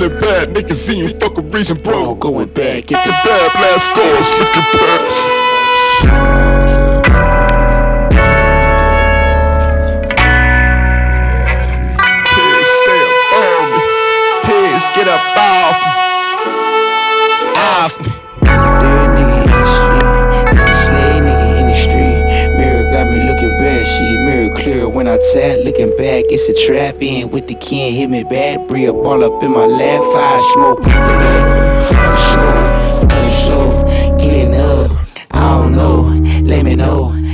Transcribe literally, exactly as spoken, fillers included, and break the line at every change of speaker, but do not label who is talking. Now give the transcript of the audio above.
feeling bad, niggas see you fuck a reason, bro.
Going back,
Get the bad blast scores, look your patch. Pigs, stay up on me. Pigs, get up off me. Off me.
Dead nigga in the street, slay nigga in the street. Mirror got me looking bad, shit. Mirror clear when I tap, looking back, it's a trap in with the kin, hit me bad. Bria ball up in my lap, fire smoke. Look at that, fuck slow, fuck slow, getting up. I don't know, let me know.